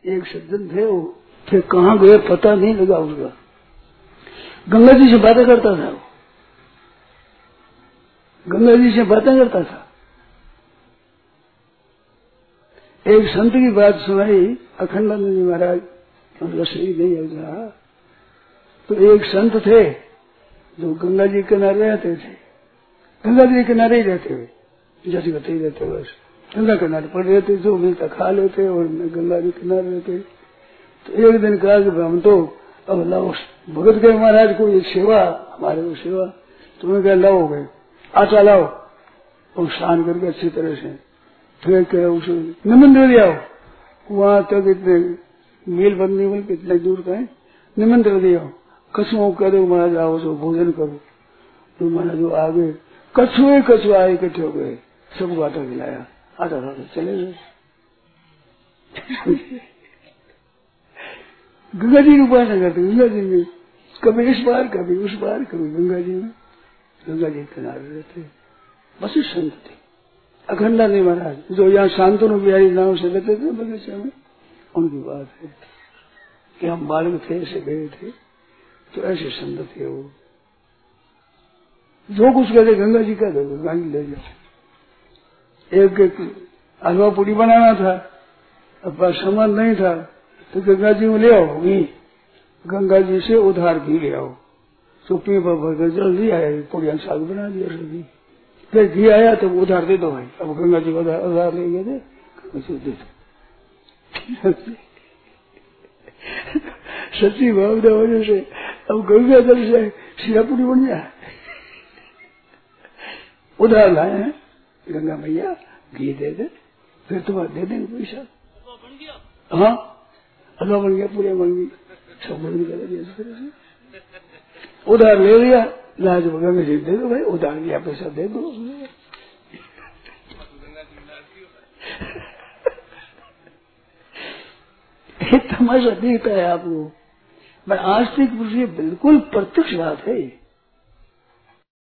एक सज्जन थे, वो फिर कहाँ गए पता नहीं लगा उसका। गंगा जी से बातें करता था, गंगा जी से बातें करता था। एक संत की बात सुनाई, अखंडानंद जी महाराज, उनका शरीर नहीं हो रहा, तो एक संत थे जो गंगा जी के किनारे रहते थे, गंगा जी के किनारे ही रहते हुए, जैसे कहते ही रहते, बस गंगा किनारे पड़ रहते, जो मिलता खा लेते और गंगा जी किनारे रहते। तो एक दिन कहा कि हम तो अब लाओ भगत गए महाराज को एक सेवा, हमारे को सेवा, तुम्हें क्या लाओ गए, आटा लाओ और स्नान करके अच्छी तरह से फिर क्या उसे निमंत्रण दिया, वहां तक इतने मील बंदी में कितने दूर का है, निमंत्रण दिया, कछुओं कह दो महाराज आओ तो भोजन करो। तो महाराज जो आगे कछुआ इकट्ठे हो गए, सबको आटा खिलाया, आटा खा चले गए। गंगा जी की उपासना करते, गंगा जी में कभी इस बार कभी उस बार कभी गंगा जी में, गंगा जी किनारे रहते। बस संत थे अखंडानंद महाराज, जो यहाँ शांतनु बिहारी नाम से रहते थे बगीचे में, उनकी बात है कि हम बालक थे, ऐसे गए थे, तो ऐसे संत थे वो। जो कुछ कहते गंगा जी का दो, गंगा जी ले जाओ। एक हलवा पूरी बनाना था, अब पास सामान नहीं था, तो गंगा जी में ले आओ घी, गंगा जी से उधार घी ले आओ, तो पीपा भरकर जल्दी आया, पूरी साग बना दिया सब्जी। फिर घी आया तो उधार दे दो भाई, अब गंगा जी उधार ले गए थे, दे दो। सच्ची भावना वजह से अब गंगा जल से सिरापुरी बन जाए। उधार लाए हैं, गंगा मैया घी दे दे, फिर तुम्हारा दे देंगे पैसा। हाँ हलवा बन गया, पूरे बन गई, सब बन गया। उधार ले लिया, लाज गंगा जी दे दो भाई, उधार लिया पैसा दे दो। तमाशा दिखता है आपको, पर आस्तिक पुरुष ये बिल्कुल प्रत्यक्ष बात है।